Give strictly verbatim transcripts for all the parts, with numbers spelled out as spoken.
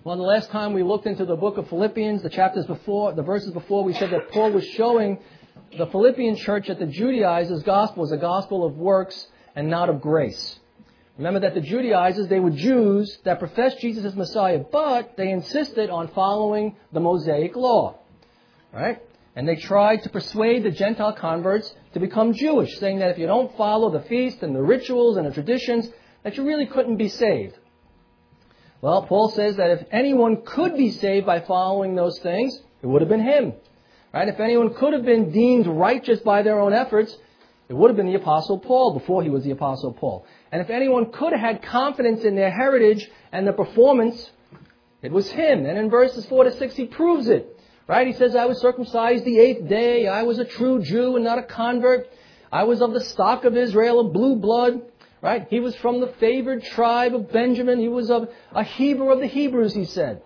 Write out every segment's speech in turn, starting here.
Well, the last time we looked into the book of Philippians, the chapters before, the verses before, we said that Paul was showing the Philippian church that the Judaizers' gospel is a gospel of works and not of grace. Remember that the Judaizers, they were Jews that professed Jesus as Messiah, but they insisted on following the Mosaic law. Right? And they tried to persuade the Gentile converts to become Jewish, saying that if you don't follow the feast and the rituals and the traditions, that you really couldn't be saved. Well, Paul says that if anyone could be saved by following those things, it would have been him. Right? If anyone could have been deemed righteous by their own efforts, it would have been the Apostle Paul before he was the Apostle Paul. And if anyone could have had confidence in their heritage and their performance, it was him. And in verses four to six, he proves it. Right? He says, I was circumcised the eighth day. I was a true Jew and not a convert. I was of the stock of Israel, of blue blood. Right? He was from the favored tribe of Benjamin. He was of a Hebrew of the Hebrews, he said.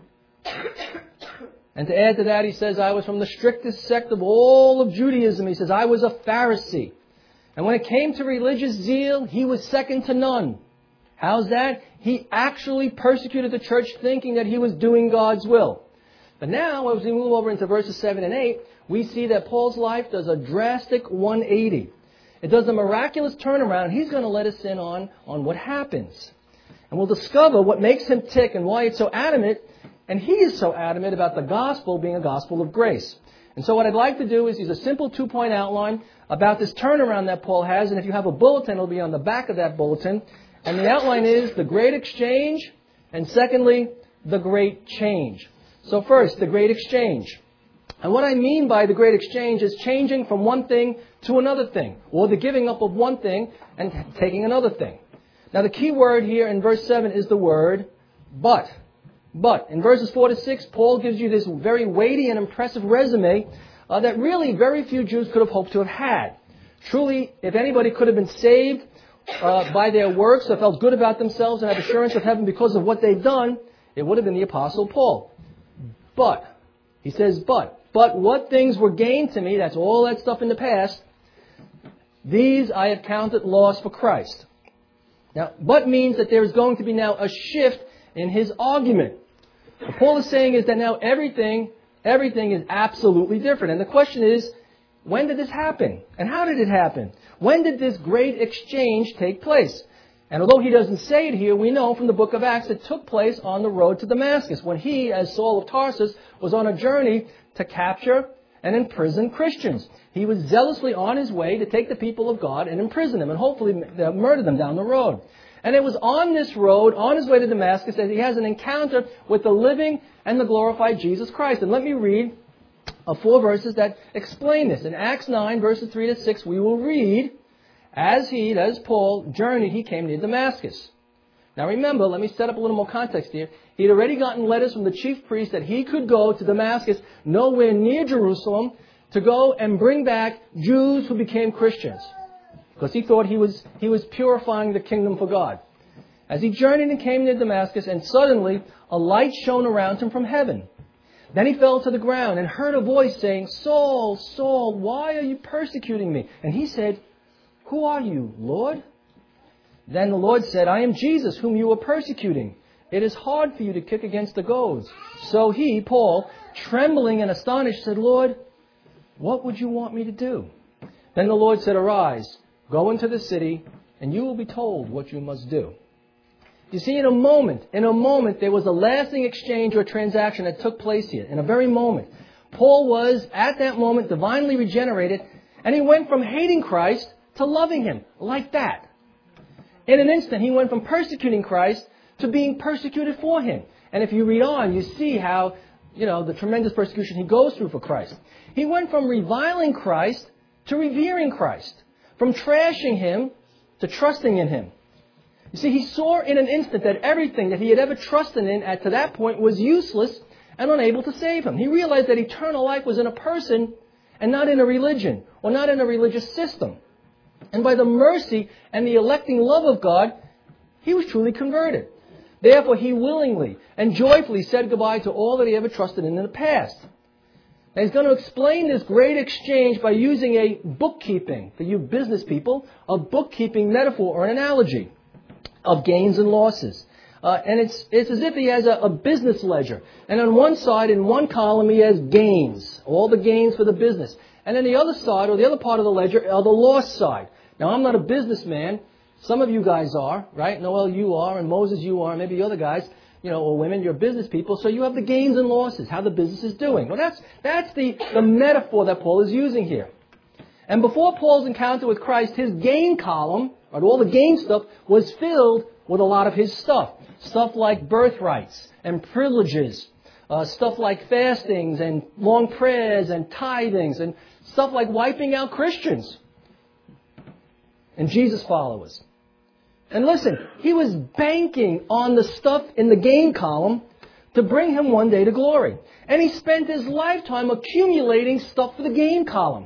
And to add to that, he says, I was from the strictest sect of all of Judaism. He says, I was a Pharisee. And when it came to religious zeal, he was second to none. How's that? He actually persecuted the church thinking that he was doing God's will. But now, as we move over into verses seven and eight, we see that Paul's life does a drastic one eighty. It does a miraculous turnaround. He's going to let us in on, on what happens. And we'll discover what makes him tick and why it's so adamant. And he is so adamant about the gospel being a gospel of grace. And so what I'd like to do is use a simple two-point outline about this turnaround that Paul has. And if you have a bulletin, it'll be on the back of that bulletin. And the outline is the great exchange. And secondly, the great change. So first, the great exchange. And what I mean by the great exchange is changing from one thing to another thing, or the giving up of one thing and taking another thing. Now the key word here in verse seven is the word but. But in verses four to six, Paul gives you this very weighty and impressive resume uh, that really very few Jews could have hoped to have had. Truly, if anybody could have been saved uh, by their works or felt good about themselves and had assurance of heaven because of what they've done, it would have been the Apostle Paul. But, he says but. But what things were gained to me, that's all that stuff in the past, these I have counted loss for Christ. Now, but means that there is going to be now a shift in his argument. What Paul is saying is that now everything, everything is absolutely different. And the question is, when did this happen? And how did it happen? When did this great exchange take place? And although he doesn't say it here, we know from the book of Acts it took place on the road to Damascus, when he, as Saul of Tarsus, was on a journey to capture and imprison Christians. He was zealously on his way to take the people of God and imprison them and hopefully murder them down the road. And it was on this road, on his way to Damascus, that he has an encounter with the living and the glorified Jesus Christ. And let me read uh, four verses that explain this. In Acts nine, verses three to six, we will read, As he, that is Paul, journeyed, he came near Damascus. Now remember, let me set up a little more context here. He had already gotten letters from the chief priest that he could go to Damascus, nowhere near Jerusalem, to go and bring back Jews who became Christians. Because he thought he was, he was purifying the kingdom for God. As he journeyed and came near Damascus, and suddenly a light shone around him from heaven. Then he fell to the ground and heard a voice saying, Saul, Saul, why are you persecuting me? And he said, Who are you, Lord? Then the Lord said, I am Jesus, whom you are persecuting. It is hard for you to kick against the goads. So he, Paul, trembling and astonished, said, Lord, what would you want me to do? Then the Lord said, Arise, go into the city, and you will be told what you must do. You see, in a moment, in a moment, there was a lasting exchange or transaction that took place here. In a very moment. Paul was, at that moment, divinely regenerated, and he went from hating Christ to loving him, like that. In an instant, he went from persecuting Christ to being persecuted for him. And if you read on, you see how, you know, the tremendous persecution he goes through for Christ. He went from reviling Christ to revering Christ. From trashing him to trusting in him. You see, he saw in an instant that everything that he had ever trusted in at to that point was useless and unable to save him. He realized that eternal life was in a person and not in a religion or not in a religious system. And by the mercy and the electing love of God, he was truly converted. Therefore, he willingly and joyfully said goodbye to all that he ever trusted in in the past. Now, he's going to explain this great exchange by using a bookkeeping, for you business people, a bookkeeping metaphor or an analogy of gains and losses. Uh, and it's, it's as if he has a, a business ledger. And on one side, in one column, he has gains, all the gains for the business. And then the other side, or the other part of the ledger, are the loss side. Now, I'm not a businessman. Some of you guys are, right? Noel, you are, and Moses, you are, and maybe the other guys, you know, or women, you're business people. So you have the gains and losses, how the business is doing. Well, that's, that's the, the metaphor that Paul is using here. And before Paul's encounter with Christ, his gain column, or all the gain stuff, was filled with a lot of his stuff. Stuff like birthrights and privileges. Uh, stuff like fastings and long prayers and tithings and stuff like wiping out Christians and Jesus followers. And listen, he was banking on the stuff in the gain column to bring him one day to glory. And he spent his lifetime accumulating stuff for the gain column,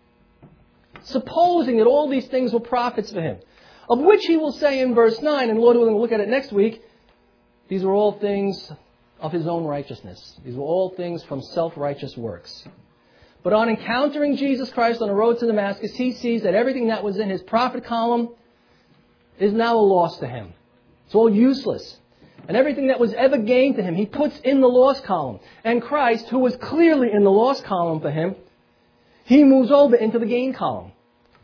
supposing that all these things were profits for him. Of which he will say in verse nine, and Lord willing, we'll look at it next week, these were all things of his own righteousness. These were all things from self-righteous works. But on encountering Jesus Christ on the road to Damascus, he sees that everything that was in his profit column is now a loss to him. It's all useless. And everything that was ever gained to him, he puts in the loss column. And Christ, who was clearly in the loss column for him, he moves over into the gain column.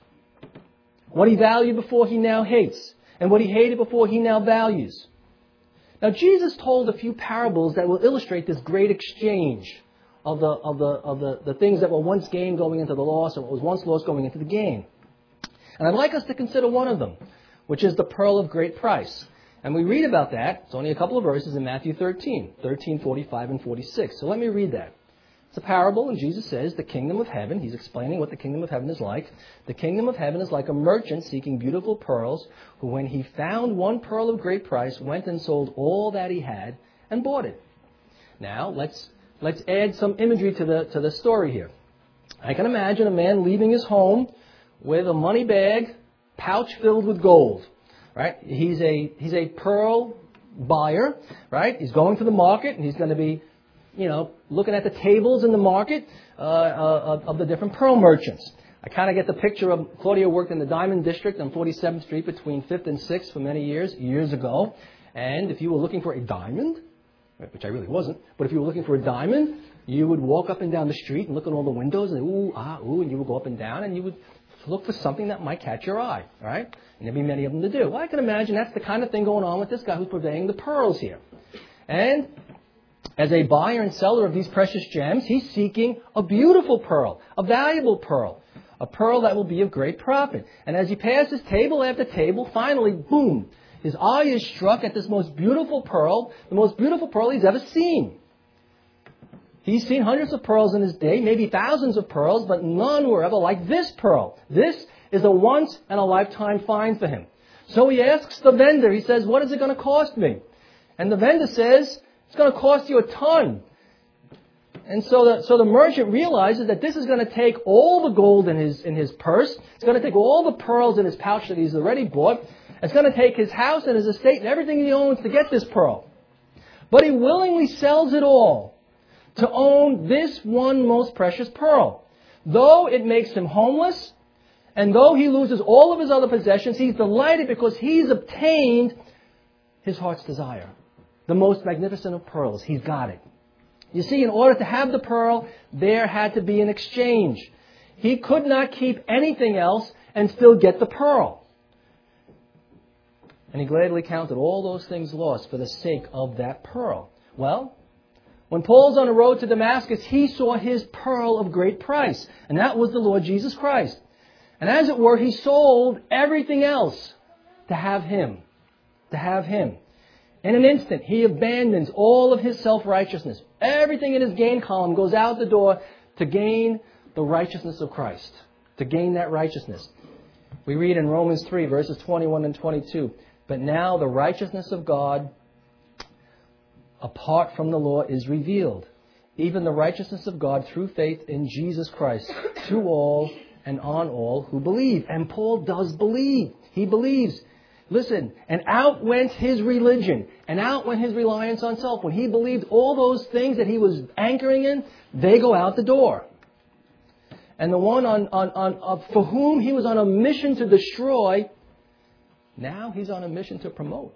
What he valued before, he now hates. And what he hated before, he now values. Now, Jesus told a few parables that will illustrate this great exchange of the of the of the, the things that were once gained going into the loss, and what was once lost going into the gain. And I'd like us to consider one of them, which is the pearl of great price. And we read about that. It's only a couple of verses in Matthew thirteen, thirteen, forty-five, and forty-six. So let me read that. It's a parable, and Jesus says, the kingdom of heaven, he's explaining what the kingdom of heaven is like. The kingdom of heaven is like a merchant seeking beautiful pearls, who when he found one pearl of great price, went and sold all that he had and bought it. Now, let's let's add some imagery to the to the story here. I can imagine a man leaving his home with a money bag, pouch filled with gold. Right? He's a he's a pearl buyer, right? He's going to the market, and he's going to be, you know, looking at the tables in the market uh, uh, of the different pearl merchants. I kind of get the picture of Claudia worked in the Diamond District on forty-seventh Street between fifth and sixth for many years, years ago. And if you were looking for a diamond, which I really wasn't, but if you were looking for a diamond, you would walk up and down the street and look at all the windows and ooh, ah, ooh, and you would go up and down and you would look for something that might catch your eye, all right? And there'd be many of them to do. Well, I can imagine that's the kind of thing going on with this guy who's purveying the pearls here. And as a buyer and seller of these precious gems, he's seeking a beautiful pearl, a valuable pearl, a pearl that will be of great profit. And as he passes table after table, finally, boom, his eye is struck at this most beautiful pearl, the most beautiful pearl he's ever seen. He's seen hundreds of pearls in his day, maybe thousands of pearls, but none were ever like this pearl. This is a once in a lifetime find for him. So he asks the vendor, he says, what is it going to cost me? And the vendor says, it's going to cost you a ton. And so the, so the merchant realizes that this is going to take all the gold in his, in his purse. It's going to take all the pearls in his pouch that he's already bought. It's going to take his house and his estate and everything he owns to get this pearl. But he willingly sells it all to own this one most precious pearl. Though it makes him homeless, and though he loses all of his other possessions, he's delighted because he's obtained his heart's desire. The most magnificent of pearls. He's got it. You see, in order to have the pearl, there had to be an exchange. He could not keep anything else and still get the pearl. And he gladly counted all those things lost for the sake of that pearl. Well, when Paul's on the road to Damascus, he saw his pearl of great price. And that was the Lord Jesus Christ. And as it were, he sold everything else to have him. To have him. In an instant, he abandons all of his self-righteousness. Everything in his gain column goes out the door to gain the righteousness of Christ. To gain that righteousness. We read in Romans three, verses twenty-one and twenty-two. But now the righteousness of God, apart from the law, is revealed. Even the righteousness of God through faith in Jesus Christ. To all and on all who believe. And Paul does believe. He believes. Listen, and out went his religion, and out went his reliance on self. When he believed all those things that he was anchoring in, they go out the door. And the one on, on, on, uh, for whom he was on a mission to destroy, now he's on a mission to promote.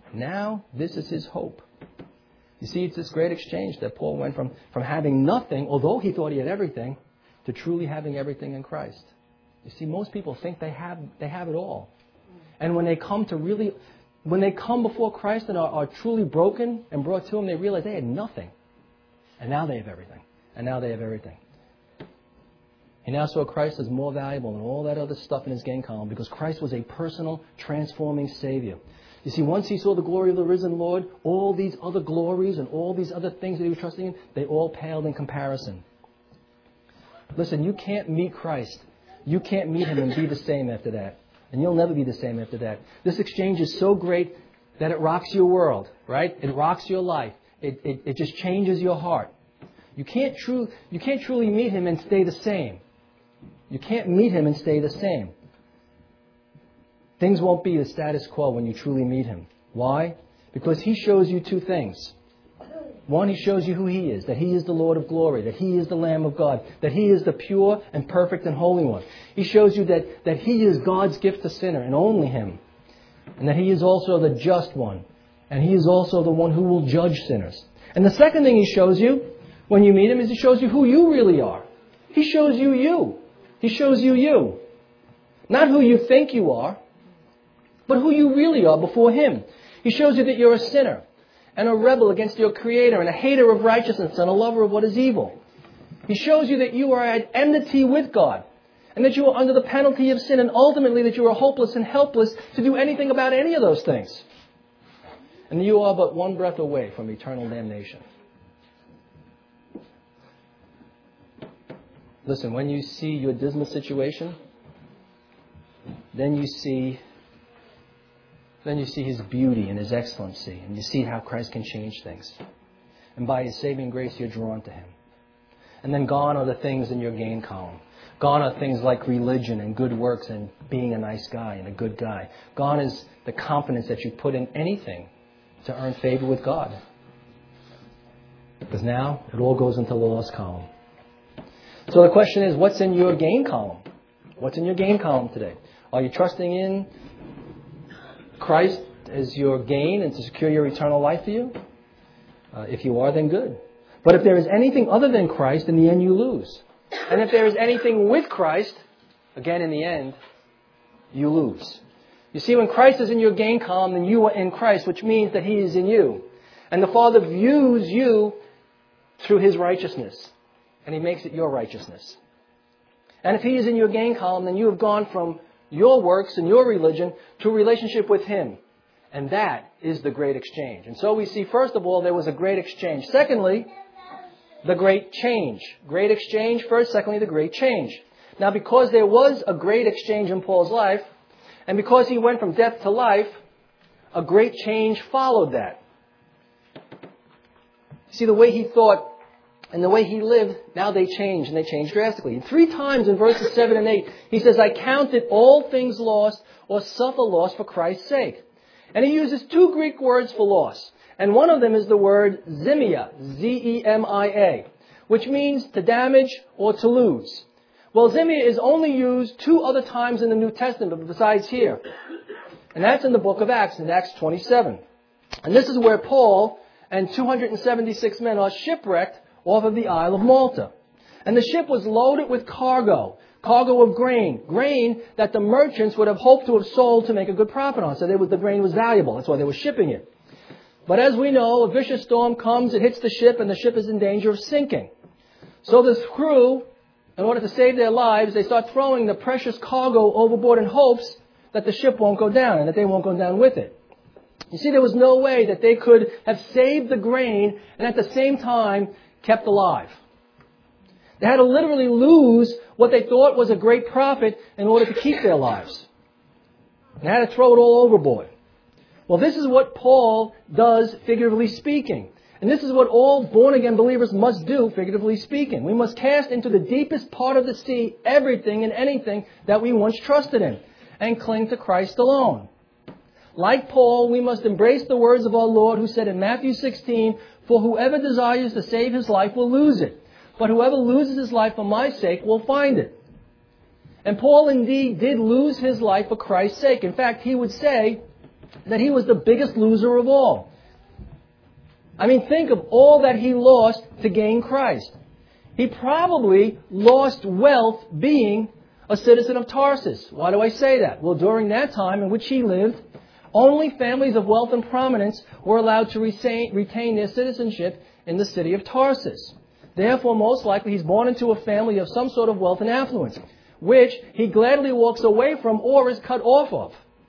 Now, this is his hope. You see, it's this great exchange that Paul went from, from having nothing, although he thought he had everything, to truly having everything in Christ. You see, most people think they have they have it all. And when they come to really, when they come before Christ and are, are truly broken and brought to Him, they realize they had nothing. And now they have everything. And now they have everything. He now saw Christ as more valuable than all that other stuff in his gain column because Christ was a personal, transforming Savior. You see, once he saw the glory of the risen Lord, all these other glories and all these other things that he was trusting in, they all paled in comparison. Listen, you can't meet Christ. You can't meet Him and be the same after that. And you'll never be the same after that. This exchange is so great that it rocks your world, right? It rocks your life. It, it, it just changes your heart. You can't, true, you can't truly meet Him and stay the same. You can't meet Him and stay the same. Things won't be the status quo when you truly meet Him. Why? Because He shows you two things. One, He shows you who He is, that He is the Lord of glory, that He is the Lamb of God, that He is the pure and perfect and holy one. He shows you that, that He is God's gift to sinner and only Him. And that He is also the just one. And He is also the one who will judge sinners. And the second thing He shows you when you meet Him is He shows you who you really are. He shows you you. He shows you you. Not who you think you are, but who you really are before Him. He shows you that you're a sinner and a rebel against your Creator and a hater of righteousness and a lover of what is evil. He shows you that you are at enmity with God and that you are under the penalty of sin and ultimately that you are hopeless and helpless to do anything about any of those things. And you are but one breath away from eternal damnation. Listen, when you see your dismal situation, then you see Then you see His beauty and His excellency. And you see how Christ can change things. And by His saving grace, you're drawn to Him. And then gone are the things in your gain column. Gone are things like religion and good works and being a nice guy and a good guy. Gone is the confidence that you put in anything to earn favor with God. Because now it all goes into the lost column. So the question is, what's in your gain column? What's in your gain column today? Are you trusting in Christ as your gain and to secure your eternal life for you? Uh, if you are, then good. But if there is anything other than Christ, in the end you lose. And if there is anything with Christ, again in the end, you lose. You see, when Christ is in your gain column, then you are in Christ, which means that He is in you. And the Father views you through His righteousness. And He makes it your righteousness. And if He is in your gain column, then you have gone from your works and your religion to a relationship with Him. And that is the great exchange. And so we see, first of all, there was a great exchange. Secondly, the great change. Great exchange first. Secondly, the great change. Now, because there was a great exchange in Paul's life, and because he went from death to life, a great change followed that. See, the way he thought and the way he lived, now they changed, and they changed drastically. Three times in verses seven and eight, he says, I counted all things lost or suffer loss for Christ's sake. And he uses two Greek words for loss. And one of them is the word zemia, Z E M I A, which means to damage or to lose. Well, zemia is only used two other times in the New Testament besides here. And that's in the book of Acts, in Acts twenty-seven. And this is where Paul and two hundred seventy-six men are shipwrecked off of the Isle of Malta. And the ship was loaded with cargo, cargo of grain, grain that the merchants would have hoped to have sold to make a good profit on. So they was, the grain was valuable. That's why they were shipping it. But as we know, a vicious storm comes, it hits the ship, and the ship is in danger of sinking. So this crew, in order to save their lives, they start throwing the precious cargo overboard in hopes that the ship won't go down and that they won't go down with it. You see, there was no way that they could have saved the grain and at the same time kept alive. They had to literally lose what they thought was a great profit in order to keep their lives. They had to throw it all overboard. Well, this is what Paul does, figuratively speaking. And this is what all born-again believers must do, figuratively speaking. We must cast into the deepest part of the sea everything and anything that we once trusted in and cling to Christ alone. Like Paul, we must embrace the words of our Lord who said in Matthew sixteen, for whoever desires to save his life will lose it. But whoever loses his life for my sake will find it. And Paul indeed did lose his life for Christ's sake. In fact, he would say that he was the biggest loser of all. I mean, think of all that he lost to gain Christ. He probably lost wealth being a citizen of Tarsus. Why do I say that? Well, during that time in which he lived, only families of wealth and prominence were allowed to retain their citizenship in the city of Tarsus. Therefore, most likely, he's born into a family of some sort of wealth and affluence, which he gladly walks away from or is cut off of.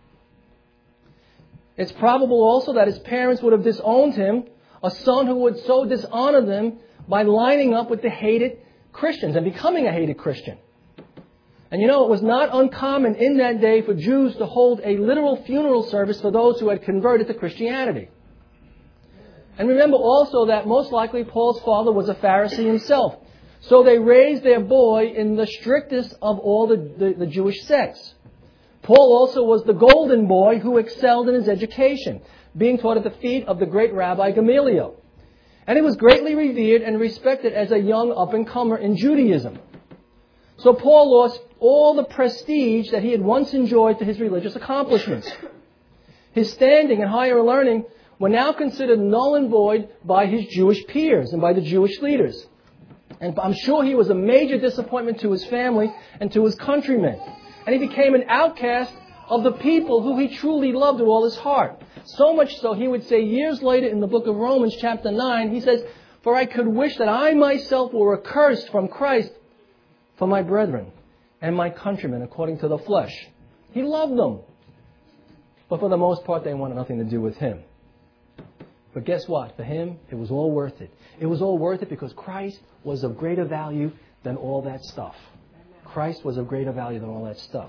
It's probable also that his parents would have disowned him, a son who would so dishonor them by lining up with the hated Christians and becoming a hated Christian. And you know, it was not uncommon in that day for Jews to hold a literal funeral service for those who had converted to Christianity. And remember also that most likely Paul's father was a Pharisee himself. So they raised their boy in the strictest of all the, the, the Jewish sects. Paul also was the golden boy who excelled in his education, being taught at the feet of the great Rabbi Gamaliel. And he was greatly revered and respected as a young up-and-comer in Judaism. So Paul lost all the prestige that he had once enjoyed to his religious accomplishments. His standing and higher learning were now considered null and void by his Jewish peers and by the Jewish leaders. And I'm sure he was a major disappointment to his family and to his countrymen. And he became an outcast of the people who he truly loved with all his heart. So much so, he would say years later in the book of Romans chapter nine, he says, "For I could wish that I myself were accursed from Christ for my brethren and my countrymen according to the flesh." He loved them. But for the most part, they wanted nothing to do with him. But guess what? For him, it was all worth it. It was all worth it because Christ was of greater value than all that stuff. Christ was of greater value than all that stuff.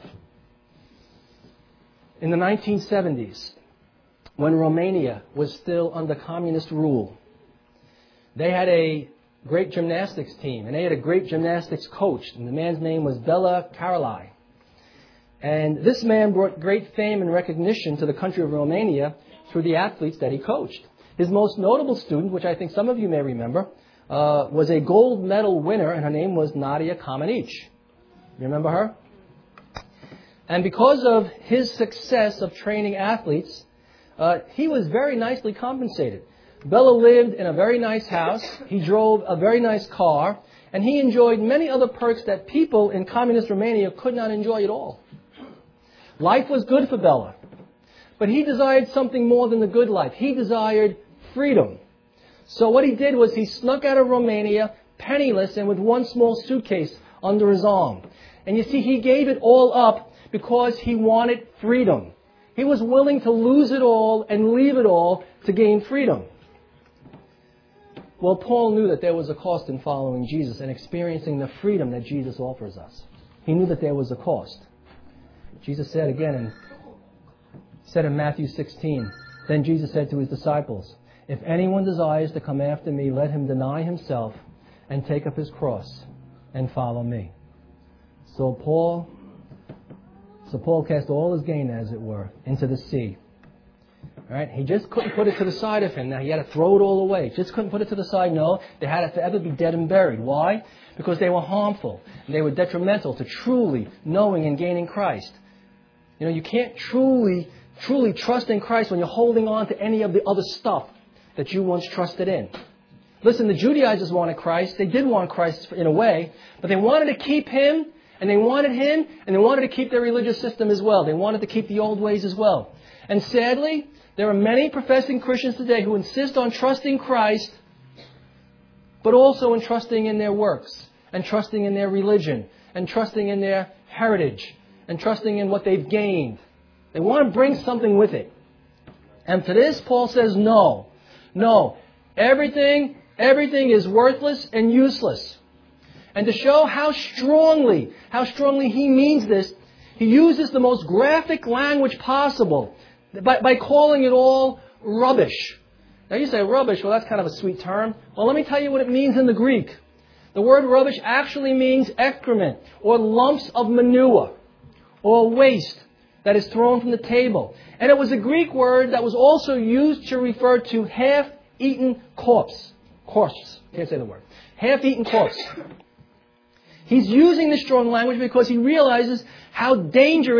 In the nineteen seventies, when Romania was still under communist rule, they had a great gymnastics team, and they had a great gymnastics coach, and the man's name was Bela Karolyi. And this man brought great fame and recognition to the country of Romania through the athletes that he coached. His most notable student, which I think some of you may remember, uh, was a gold medal winner, and her name was Nadia Comaneci. You remember her? And because of his success of training athletes, uh, he was very nicely compensated. Bela lived in a very nice house, he drove a very nice car, and he enjoyed many other perks that people in communist Romania could not enjoy at all. Life was good for Bela, but he desired something more than the good life. He desired freedom. So what he did was he snuck out of Romania, penniless and with one small suitcase under his arm. And you see, he gave it all up because he wanted freedom. He was willing to lose it all and leave it all to gain freedom. Well, Paul knew that there was a cost in following Jesus and experiencing the freedom that Jesus offers us. He knew that there was a cost. Jesus said again, in, said in Matthew sixteen, "Then Jesus said to his disciples, 'If anyone desires to come after me, let him deny himself and take up his cross and follow me.'" So Paul, so Paul cast all his gain, as it were, into the sea. Right? He just couldn't put it to the side of him. Now, he had to throw it all away. Just couldn't put it to the side. No, they had to forever be dead and buried. Why? Because they were harmful. And they were detrimental to truly knowing and gaining Christ. You know, you can't truly, truly trust in Christ when you're holding on to any of the other stuff that you once trusted in. Listen, the Judaizers wanted Christ. They did want Christ in a way, but they wanted to keep Him, and they wanted Him, and they wanted to keep their religious system as well. They wanted to keep the old ways as well. And sadly, there are many professing Christians today who insist on trusting Christ, but also in trusting in their works, and trusting in their religion, and trusting in their heritage, and trusting in what they've gained. They want to bring something with it. And to this, Paul says, no. No. Everything, everything is worthless and useless. And to show how strongly, how strongly he means this, he uses the most graphic language possible by, by calling it all rubbish. Now you say rubbish, well that's kind of a sweet term. Well, let me tell you what it means in the Greek. The word rubbish actually means excrement or lumps of manure or waste that is thrown from the table. And it was a Greek word that was also used to refer to half-eaten corpse. Corpse. Can't say the word. Half-eaten corpse. He's using this strong language because he realizes how dangerous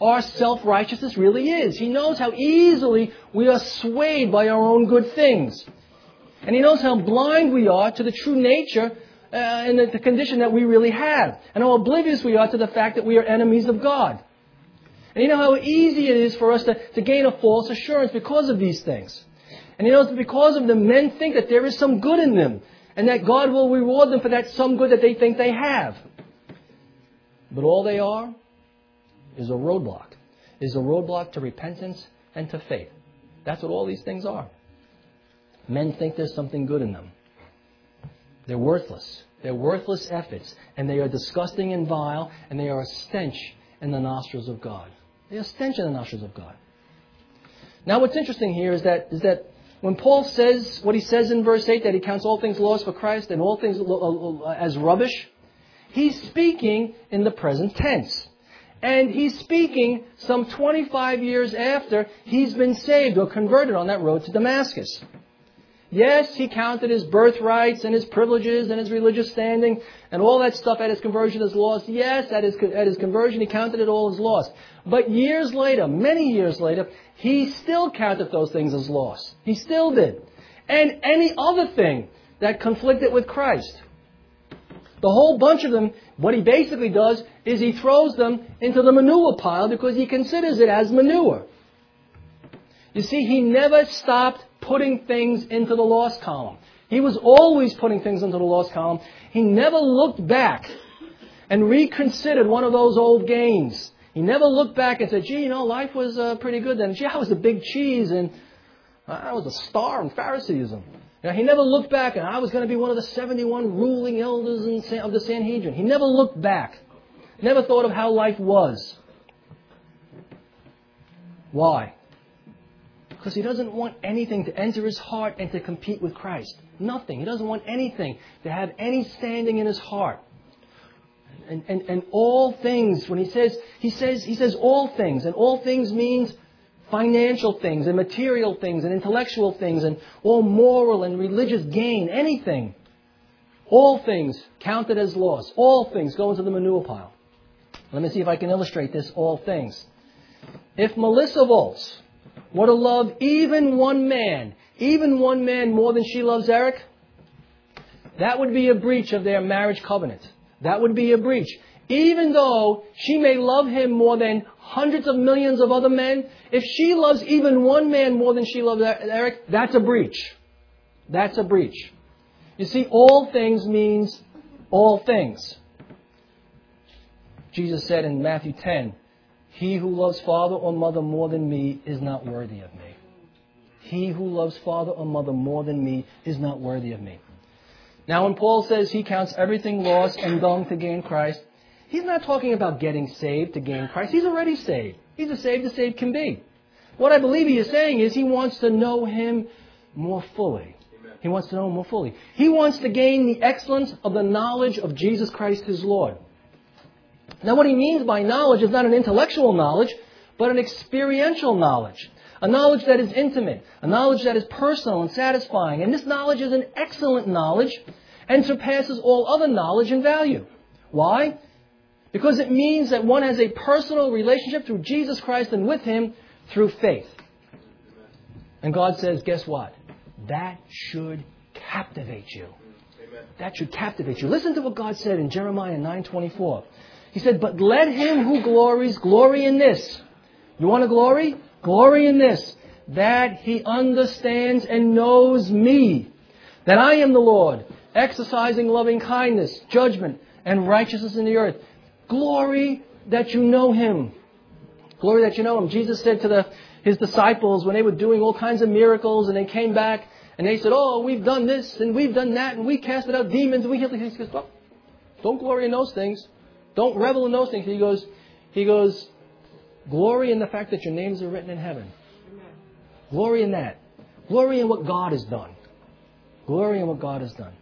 our self-righteousness really is. He knows how easily we are swayed by our own good things. And He knows how blind we are to the true nature uh, and the, the condition that we really have. And how oblivious we are to the fact that we are enemies of God. And you know how easy it is for us to, to gain a false assurance because of these things. And you know, because of them, men think that there is some good in them. And that God will reward them for that some good that they think they have. But all they are is a roadblock. Is a roadblock to repentance and to faith. That's what all these things are. Men think there's something good in them. They're worthless. They're worthless efforts. And they are disgusting and vile. And they are a stench in the nostrils of God. They are a stench in the nostrils of God. Now what's interesting here is that is that when Paul says what he says in verse eight, that he counts all things lost for Christ and all things as rubbish, he's speaking in the present tense. And he's speaking some twenty-five years after he's been saved or converted on that road to Damascus. Yes, he counted his birthrights and his privileges and his religious standing and all that stuff at his conversion as lost. Yes, at his, at his conversion he counted it all as lost. But years later, many years later, he still counted those things as lost. He still did. And any other thing that conflicted with Christ. The whole bunch of them, what he basically does is he throws them into the manure pile because he considers it as manure. You see, he never stopped putting things into the lost column. He was always putting things into the lost column. He never looked back and reconsidered one of those old gains. He never looked back and said, gee, you know, life was uh, pretty good then. Gee, I was a big cheese and I was a star in Phariseeism. You know, he never looked back and I was going to be one of the seventy-one ruling elders in, of the Sanhedrin. He never looked back. Never thought of how life was. Why? Because he doesn't want anything to enter his heart and to compete with Christ. Nothing. He doesn't want anything to have any standing in his heart. And, and, and all things, when he says, he says, he says all things. And all things means financial things and material things and intellectual things and all moral and religious gain, anything. All things counted as loss. All things go into the manure pile. Let me see if I can illustrate this, all things. If Melissa Volz were to love even one man, even one man more than she loves Eric, that would be a breach of their marriage covenant. That would be a breach. Even though she may love him more than hundreds of millions of other men, if she loves even one man more than she loves Eric, that's a breach. That's a breach. You see, all things means all things. Jesus said in Matthew ten, he who loves father or mother more than me is not worthy of me. He who loves father or mother more than me is not worthy of me. Now when Paul says he counts everything lost and dung to gain Christ, he's not talking about getting saved to gain Christ. He's already saved. He's as saved as saved can be. What I believe he is saying is he wants to know him more fully. Amen. He wants to know him more fully. He wants to gain the excellence of the knowledge of Jesus Christ his Lord. Now what he means by knowledge is not an intellectual knowledge, but an experiential knowledge. A knowledge that is intimate. A knowledge that is personal and satisfying. And this knowledge is an excellent knowledge and surpasses all other knowledge and value. Why? Because it means that one has a personal relationship through Jesus Christ and with him through faith. And God says, guess what? That should captivate you. That should captivate you. Listen to what God said in Jeremiah nine twenty-four. He said, but let him who glories glory in this. You want to glory? Glory in this, that he understands and knows me, that I am the Lord, exercising loving kindness, judgment, and righteousness in the earth. Glory that you know him. Glory that you know him. Jesus said to the, his disciples when they were doing all kinds of miracles and they came back and they said, oh, we've done this and we've done that and we casted out demons and we healed. He goes, well, don't glory in those things. Don't revel in those things. He goes, he goes, glory in the fact that your names are written in heaven. Glory in that. Glory in what God has done. Glory in what God has done.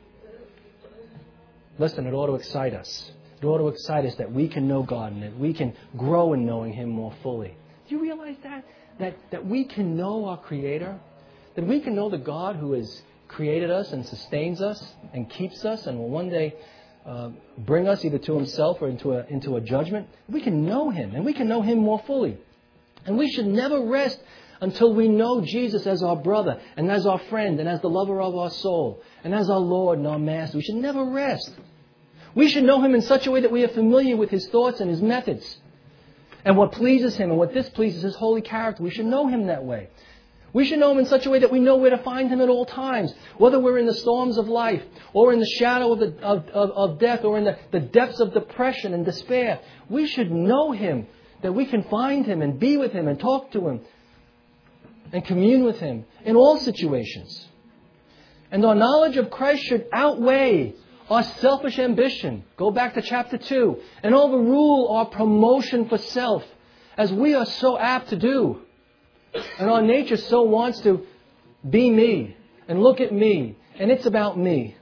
Listen, it ought to excite us. It ought to excite us that we can know God and that we can grow in knowing him more fully. Do you realize that? That, that we can know our Creator? That we can know the God who has created us and sustains us and keeps us and will one day uh, bring us either to himself or into a, into a judgment. We can know him, and we can know him more fully. And we should never rest until we know Jesus as our brother, and as our friend, and as the lover of our soul, and as our Lord and our Master. We should never rest. We should know him in such a way that we are familiar with his thoughts and his methods, and what pleases him and what displeases his holy character. We should know him that way. We should know him in such a way that we know where to find him at all times, whether we're in the storms of life, or in the shadow of, the, of, of, of death, or in the, the depths of depression and despair. We should know him, that we can find him and be with him and talk to him and commune with him in all situations. And our knowledge of Christ should outweigh our selfish ambition. Go back to chapter two. And overrule our promotion for self, as we are so apt to do. And our nature so wants to be me and look at me, and it's about me.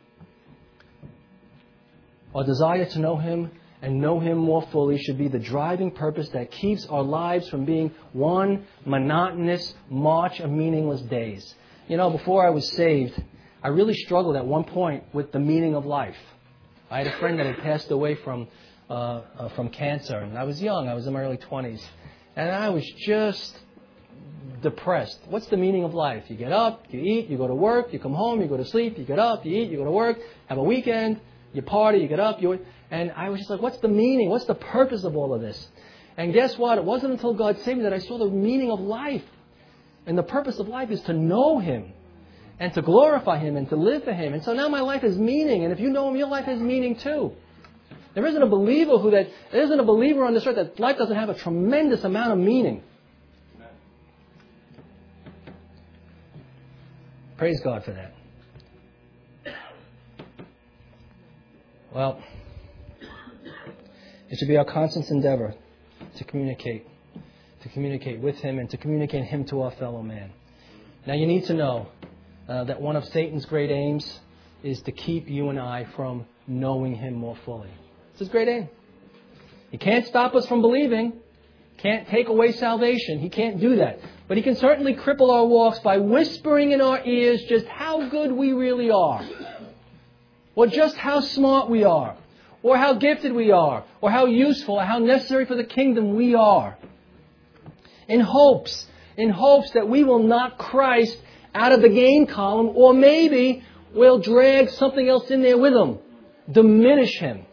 Our desire to know him and know him more fully should be the driving purpose that keeps our lives from being one monotonous march of meaningless days. You know, before I was saved, I really struggled at one point with the meaning of life. I had a friend that had passed away from uh, uh, from cancer, and I was young. I was in my early twenties. And I was just depressed. What's the meaning of life? You get up, you eat, you go to work, you come home, you go to sleep, you get up, you eat, you go to work, have a weekend, you party, you get up, you... And I was just like, what's the meaning? What's the purpose of all of this? And guess what? It wasn't until God saved me that I saw the meaning of life. And the purpose of life is to know him and to glorify him and to live for him. And so now my life has meaning. And if you know him, your life has meaning too. There isn't a believer who that there isn't a believer on this earth that life doesn't have a tremendous amount of meaning. Praise God for that. Well, it should be our constant endeavor to communicate, to communicate with him and to communicate him to our fellow man. Now you need to know uh, that one of Satan's great aims is to keep you and I from knowing him more fully. It's his great aim. He can't stop us from believing, can't take away salvation. He can't do that. But he can certainly cripple our walks by whispering in our ears just how good we really are, or just how smart we are, or how gifted we are, or how useful, or how necessary for the kingdom we are. In hopes, in hopes that we will knock Christ out of the gain column, or maybe we'll drag something else in there with him, diminish him.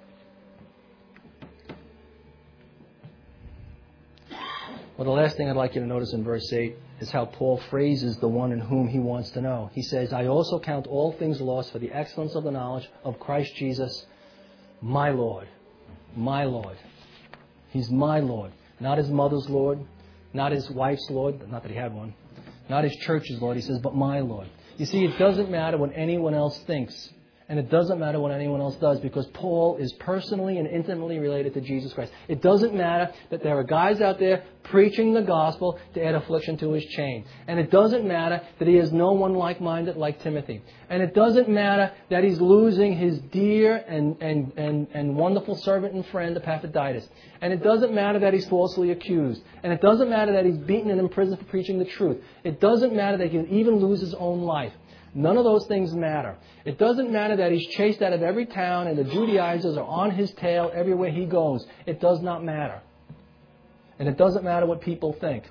Well, the last thing I'd like you to notice in verse eight is how Paul phrases the one in whom he wants to know. He says, I also count all things lost for the excellence of the knowledge of Christ Jesus, my Lord. My Lord. He's my Lord. Not his mother's Lord. Not his wife's Lord. Not that he had one. Not his church's Lord. He says, but my Lord. You see, it doesn't matter what anyone else thinks. And it doesn't matter what anyone else does, because Paul is personally and intimately related to Jesus Christ. It doesn't matter that there are guys out there preaching the gospel to add affliction to his chain. And it doesn't matter that he has no one like-minded like Timothy. And it doesn't matter that he's losing his dear and, and, and, and wonderful servant and friend Epaphroditus. And it doesn't matter that he's falsely accused. And it doesn't matter that he's beaten and imprisoned for preaching the truth. It doesn't matter that he can even lose his own life. None of those things matter. It doesn't matter that he's chased out of every town and the Judaizers are on his tail everywhere he goes. It does not matter. And it doesn't matter what people think.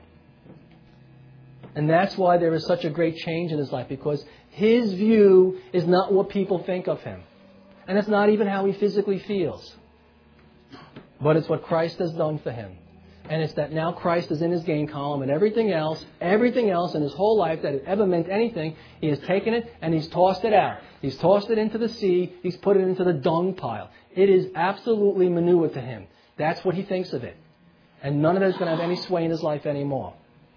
And that's why there is such a great change in his life, because his view is not what people think of him. And it's not even how he physically feels. But it's what Christ has done for him. And it's that now Christ is in his gain column, and everything else, everything else in his whole life that had ever meant anything, he has taken it and he's tossed it out. He's tossed it into the sea. He's put it into the dung pile. It is absolutely manure to him. That's what he thinks of it. And none of it is going to have any sway in his life anymore.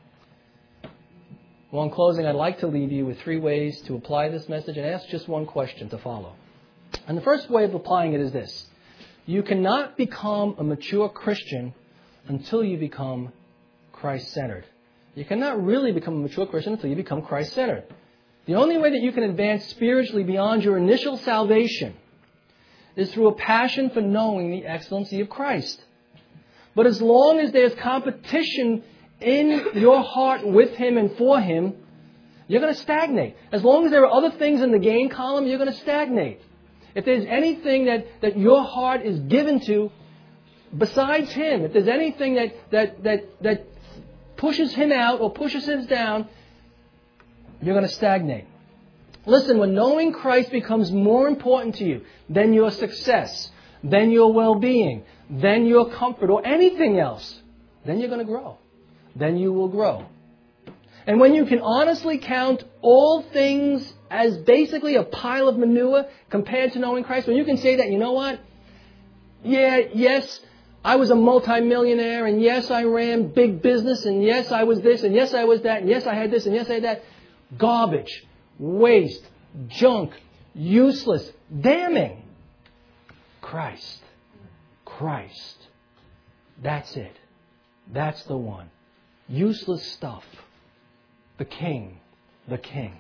Well, in closing, I'd like to leave you with three ways to apply this message and ask just one question to follow. And the first way of applying it is this. You cannot become a mature Christian until you become Christ-centered. You cannot really become a mature Christian until you become Christ-centered. The only way that you can advance spiritually beyond your initial salvation is through a passion for knowing the excellency of Christ. But as long as there's competition in your heart with him and for him, you're going to stagnate. As long as there are other things in the gain column, you're going to stagnate. if there's anything that, that your heart is given to besides Him, if there's anything that, that, that, that pushes Him out or pushes Him down, you're going to stagnate. Listen, when knowing Christ becomes more important to you than your success, than your well-being, than your comfort or anything else, then you're going to grow. Then you will grow. And when you can honestly count all things as basically a pile of manure compared to knowing Christ, when you can say that, you know what? Yeah, yes, I was a multimillionaire, and yes, I ran big business, and yes, I was this, and yes, I was that, and yes, I had this, and yes, I had that. Garbage, waste, junk, useless, damning. Christ. Christ. That's it. That's the one. Useless stuff. The King. The King.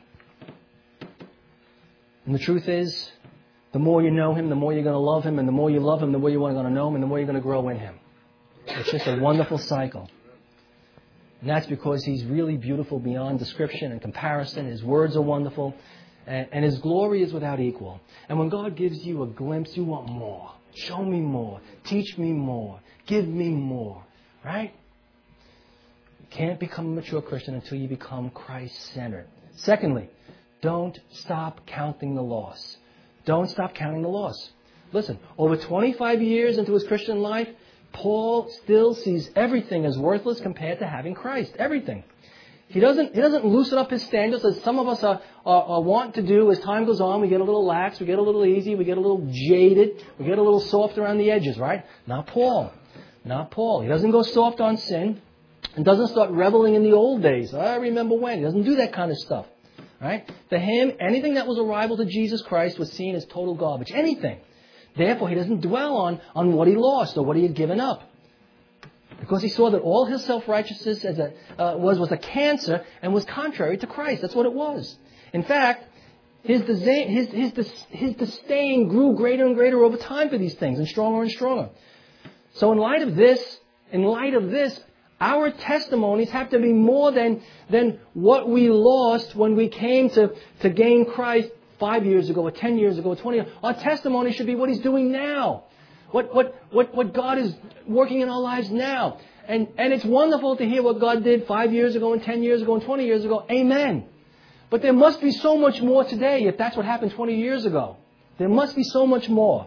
And the truth is, the more you know Him, the more you're going to love Him, and the more you love Him, the more you're going to know Him, and the more you're going to grow in Him. It's just a wonderful cycle. And that's because He's really beautiful beyond description and comparison. His words are wonderful. And, and His glory is without equal. And when God gives you a glimpse, you want more. Show me more. Teach me more. Give me more. Right? You can't become a mature Christian until you become Christ-centered. Secondly, don't stop counting the loss. Don't stop counting the loss. Listen, over twenty-five years into his Christian life, Paul still sees everything as worthless compared to having Christ. Everything. He doesn't, he doesn't loosen up his standards as some of us are, are, are want to do. As time goes on, we get a little lax, we get a little easy, we get a little jaded, we get a little soft around the edges, right? Not Paul. Not Paul. He doesn't go soft on sin and doesn't start reveling in the old days. I remember when. He doesn't do that kind of stuff. Right? To him, anything that was a rival to Jesus Christ was seen as total garbage. Anything. Therefore, he doesn't dwell on, on what he lost or what he had given up. Because he saw that all his self-righteousness as a, uh, was, was a cancer and was contrary to Christ. That's what it was. In fact, his, disa- his, his, dis- his disdain grew greater and greater over time for these things and stronger and stronger. So in light of this, in light of this, our testimonies have to be more than, than what we lost when we came to, to gain Christ five years ago or ten years ago or twenty years ago. Our testimony should be what He's doing now. What, what, what, what God is working in our lives now. And, and it's wonderful to hear what God did five years ago and ten years ago and twenty years ago. Amen. But there must be so much more today if that's what happened twenty years ago. There must be so much more.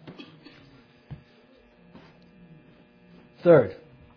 Third,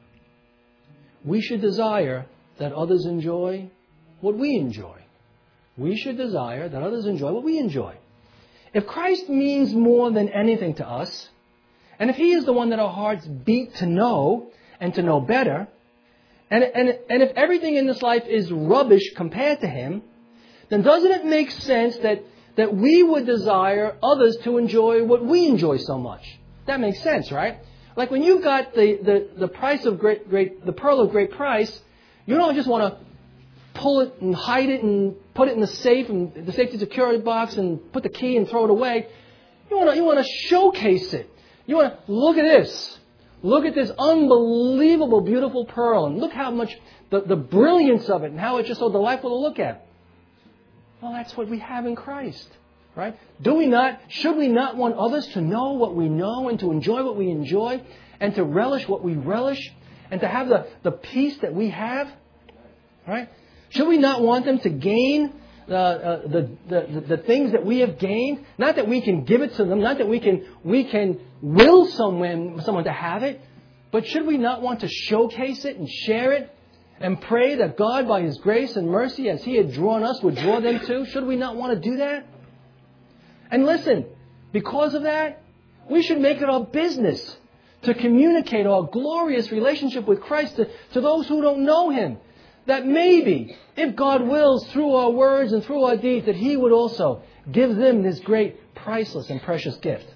we should desire that others enjoy what we enjoy. We should desire that others enjoy what we enjoy. If Christ means more than anything to us, and if He is the one that our hearts beat to know and to know better, and, and, and if everything in this life is rubbish compared to Him, then doesn't it make sense that, that we would desire others to enjoy what we enjoy so much? That makes sense, right? Like when you've got the, the, the price of great, great, the pearl of great price, you don't just want to pull it and hide it and put it in the safe and the safety security box and put the key and throw it away. You want to, you want to showcase it. You want to look at this. Look at this unbelievable, beautiful pearl, and look how much the, the brilliance of it and how it's just so delightful to look at. Well, that's what we have in Christ. Right? Do we not, should we not want others to know what we know and to enjoy what we enjoy and to relish what we relish and to have the, the peace that we have? Right? Should we not want them to gain uh, uh, the, the, the things that we have gained? Not that we can give it to them, not that we can, we can will someone, someone to have it, but should we not want to showcase it and share it and pray that God, by His grace and mercy, as He had drawn us, would draw them too? Should we not want to do that? And listen, because of that, we should make it our business to communicate our glorious relationship with Christ to, to those who don't know Him. That maybe, if God wills, through our words and through our deeds, that He would also give them this great, priceless and precious gift.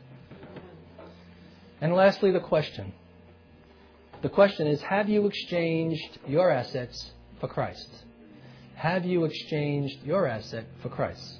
And lastly, the question. The question is, have you exchanged your assets for Christ? Have you exchanged your asset for Christ?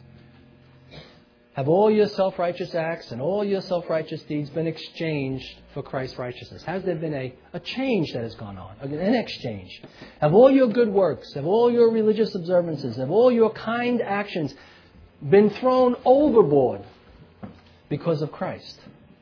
Have all your self-righteous acts and all your self-righteous deeds been exchanged for Christ's righteousness? Has there been a, a change that has gone on, an exchange? Have all your good works, have all your religious observances, have all your kind actions been thrown overboard because of Christ?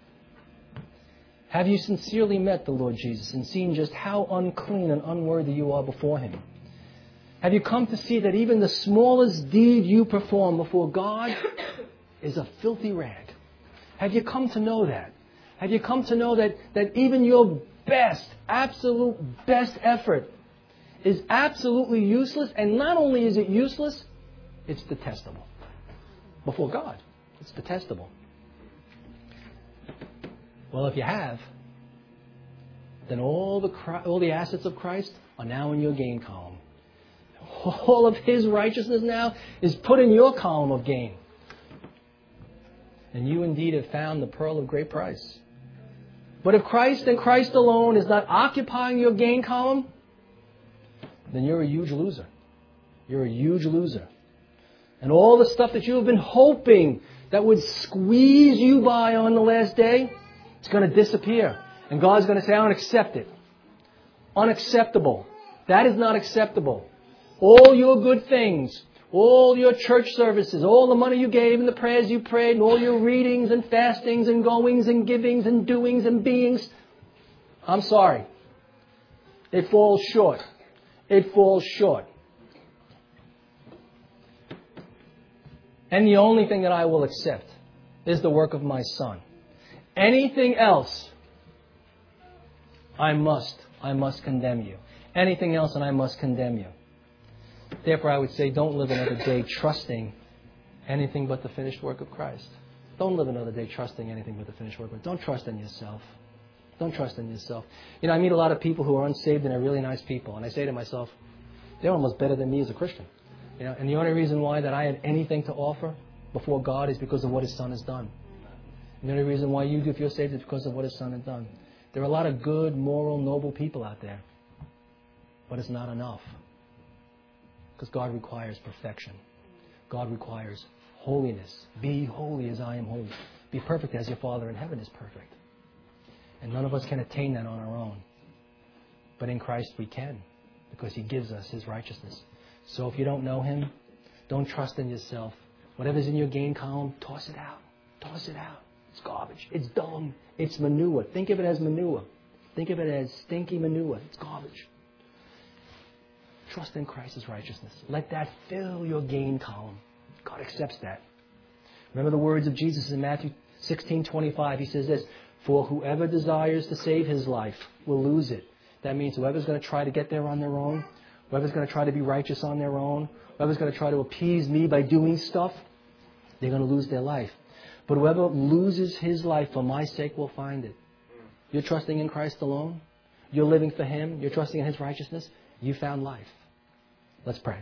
Have you sincerely met the Lord Jesus and seen just how unclean and unworthy you are before Him? Have you come to see that even the smallest deed you perform before God is a filthy rag? Have you come to know that? Have you come to know that, that even your best, absolute best effort is absolutely useless? And not only is it useless, it's detestable. Before God, it's detestable. Well, if you have, then all the all the assets of Christ are now in your gain column. All of His righteousness now is put in your column of gain. And you indeed have found the pearl of great price. But if Christ and Christ alone is not occupying your gain column, then you're a huge loser. You're a huge loser. And all the stuff that you have been hoping that would squeeze you by on the last day, it's going to disappear. And God's going to say, I don't accept it. Unacceptable. That is not acceptable. All your good things, all your church services, all the money you gave and the prayers you prayed, and all your readings and fastings and goings and givings and doings and beings, I'm sorry. It falls short. It falls short. And the only thing that I will accept is the work of my Son. Anything else, I must, I must condemn you. Anything else, and I must condemn you. Therefore, I would say, don't live another day trusting anything but the finished work of Christ. Don't live another day trusting anything but the finished work of Christ. Don't trust in yourself. Don't trust in yourself. You know, I meet a lot of people who are unsaved and are really nice people. And I say to myself, they're almost better than me as a Christian. You know, and the only reason why that I have anything to offer before God is because of what His Son has done. And the only reason why you do if you're saved is because of what His Son has done. There are a lot of good, moral, noble people out there. But it's not enough. Because God requires perfection. God requires holiness. Be holy as I am holy. Be perfect as your Father in heaven is perfect. And none of us can attain that on our own. But in Christ we can. Because He gives us His righteousness. So if you don't know Him, don't trust in yourself. Whatever's in your gain column, toss it out. Toss it out. It's garbage. It's dung. It's manure. Think of it as manure. Think of it as stinky manure. It's garbage. Trust in Christ's righteousness. Let that fill your gain column. God accepts that. Remember the words of Jesus in Matthew sixteen twenty-five. He says this, for whoever desires to save his life will lose it. That means whoever's going to try to get there on their own, whoever's going to try to be righteous on their own, whoever's going to try to appease me by doing stuff, they're going to lose their life. But whoever loses his life for my sake will find it. You're trusting in Christ alone. You're living for Him. You're trusting in His righteousness. You found life. Let's pray.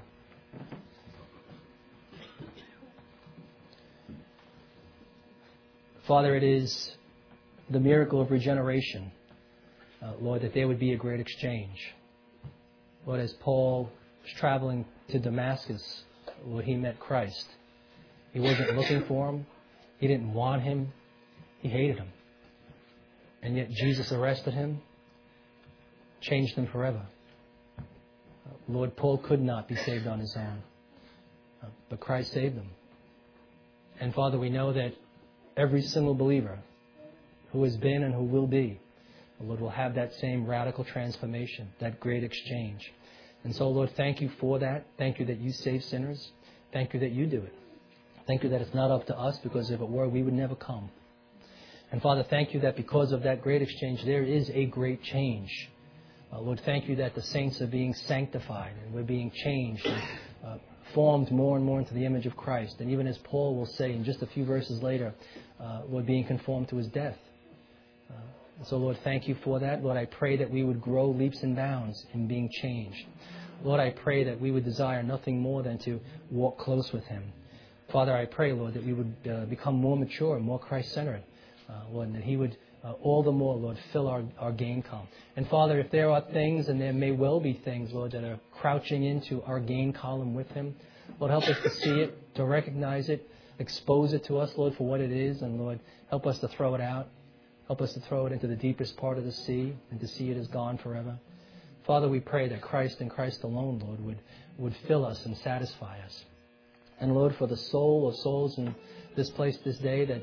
Father, it is the miracle of regeneration, uh, Lord, that there would be a great exchange. Lord, as Paul was traveling to Damascus, Lord, he met Christ. He wasn't looking for Him. He didn't want Him. He hated Him. And yet Jesus arrested him, changed him forever. Lord, Paul could not be saved on his own, uh, but Christ saved him. And Father, we know that every single believer who has been and who will be, Lord, will have that same radical transformation, that great exchange. And so, Lord, thank You for that. Thank You that You save sinners. Thank You that You do it. Thank You that it's not up to us, because if it were, we would never come. And Father, thank You that because of that great exchange, there is a great change. Uh, Lord, thank You that the saints are being sanctified and we're being changed and uh, formed more and more into the image of Christ. And even as Paul will say in just a few verses later, uh, Lord, being conformed to His death. Uh, so, Lord, thank You for that. Lord, I pray that we would grow leaps and bounds in being changed. Lord, I pray that we would desire nothing more than to walk close with Him. Father, I pray, Lord, that we would uh, become more mature, more Christ-centered. Uh, Lord, and that He would uh, all the more, Lord, fill our, our gain column. And Father, if there are things, and there may well be things, Lord, that are crouching into our gain column with Him, Lord, help us to see it, to recognize it, expose it to us, Lord, for what it is, and Lord, help us to throw it out. Help us to throw it into the deepest part of the sea and to see it as gone forever. Father, we pray that Christ and Christ alone, Lord, would, would fill us and satisfy us. And Lord, for the soul of souls in this place this day that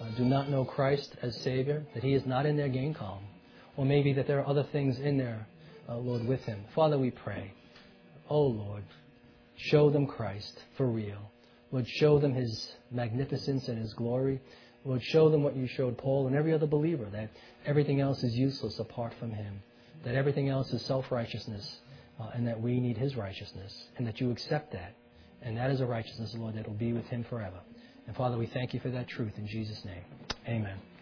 uh, do not know Christ as Savior, that He is not in their gain column. Or maybe that there are other things in there, uh, Lord, with Him. Father, we pray, oh Lord, show them Christ for real. Lord, show them His magnificence and His glory. Lord, show them what you showed Paul and every other believer, that everything else is useless apart from Him, that everything else is self-righteousness, uh, and that we need His righteousness, and that you accept that. And that is a righteousness, Lord, that will be with Him forever. And Father, we thank you for that truth in Jesus' name. Amen.